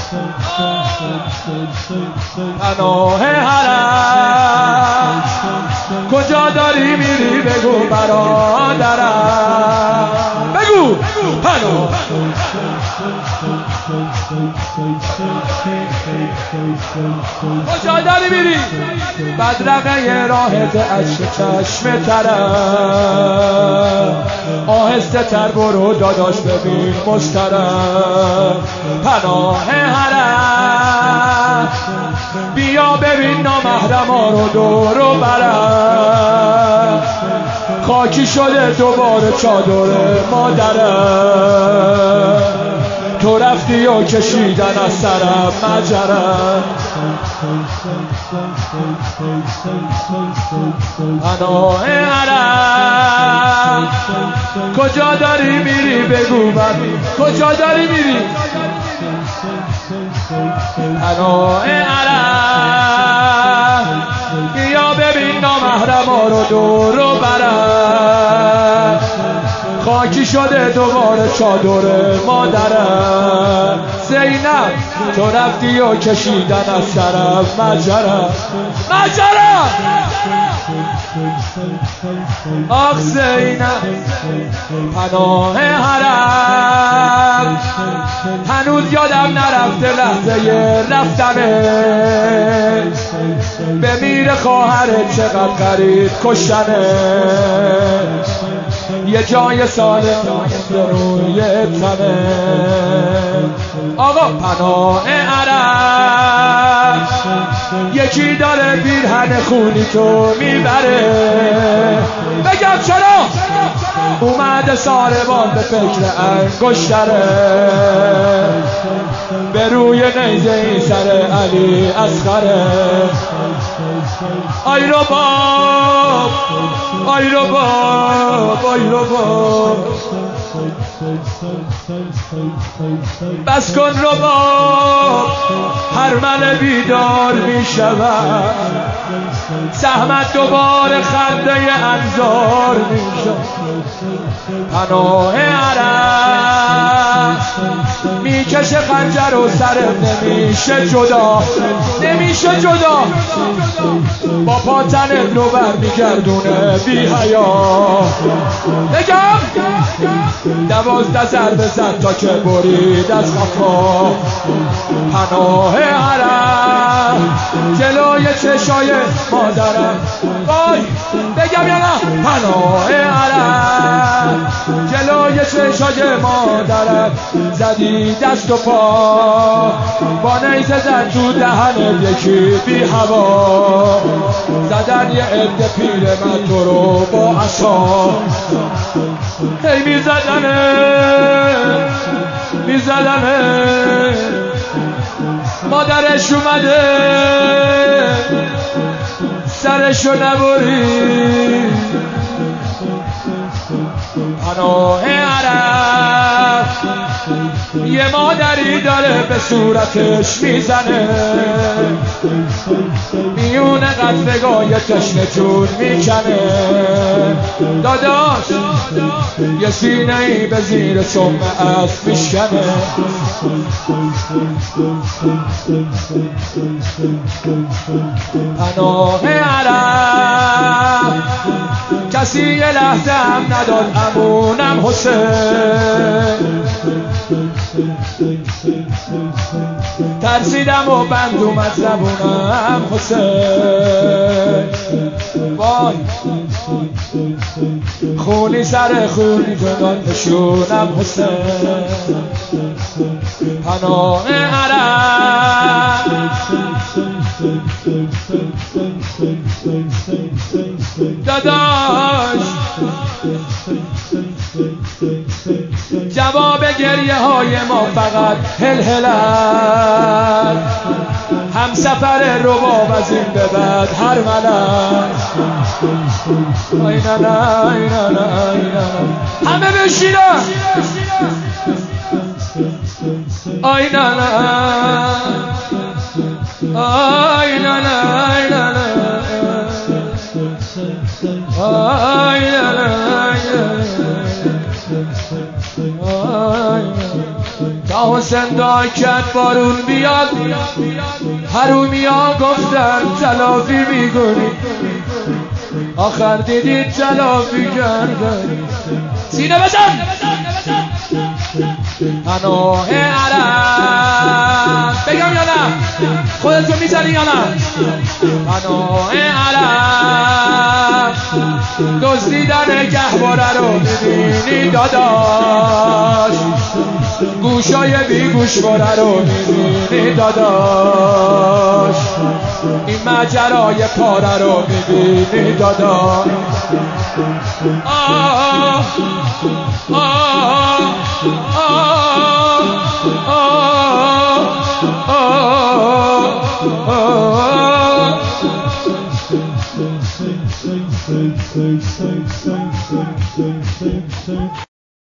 پناه حرم کجا داری میری بگو برادرم بگو پناه کجا داری میری بدرقه راهت عشق چشم ترم آهسته تر برو داداش ببین مسترم پناه حرم بیا ببین نامحرما رو دور و برم خاکی شده دوباره چادر مادرم تو رفتی و کشیدن از سرم مجرم پناه حرم کجا داری میری بگو من کجا داری میری پناه حرم بیا ببین نامحرما رو دور و برم خاکی شده دوباره چادر مادرم زینب تو رفتی و کشیدن از سرم مجرم آخ زینب پناه حرم هنوز یادم نرفته لحظه رفتنه به میر خواهرت چقدر غریب کشتنه یه جای سالم روی تنه آقا پناه عرب یکی داره پیرهن خونی تو میبره بگم چرا اومده ساربان به فکر انگشتره به روی نیزه این سر علی اصغره آی رباب آی رباب آی رباب بس کن رباب هر من بیدار می شود زحمت دوباره خنده انظار می شود پناه عرب می کشه خنجر و سرم نمیشه جدا نمیشه جدا با پاتن رو بر میگردونه بی حیا بگم 12 ضربه زد تا که برید از خفا پناه حرم جلوی چشای مادرم وای بگم یا نه پناه حرم جلوی چشای مادرم زدی دست و پا با نیزه زد تو دهن یکی بی هوا زدن یه عده پیر من تو رو با عصا هی میزدنه مادرش اومده سرشو نبری پناه عرب یه مادری داره به صورتش میزنه میونه قطرگاه تشنه جون میکنه داداش یه سینه ای به زیر سم اسب میشکنه پناه عرب کسی یه لحظه هم نداد امونم حسین ترسیدم و بند اومد زبونم حسین وای خونی سر خونی جنان نشونم حسین پناه عرب داداش جواب گریه های ما فقط هلهلت هم سفر رباب از این به بعد هر ملک آی نه نه آی نه نه آی نه همه بشینن آی نه نه آی نه نه آی نه نه آی نه نه تا حسین دعا کرد بارون بیاد، حرومی ها گفتن تلافی میکنی، آخر دیدید تلافی کردن. سینه بزن پناه علم، بگم یا نه؟ خودتو میزنی یا نه؟ پناه علم دزدیدن گهواره رو میبینی داداش، گوشای بی گوشواره رو میبینی داداش، این ماجرای پاره رو میبینی داداش.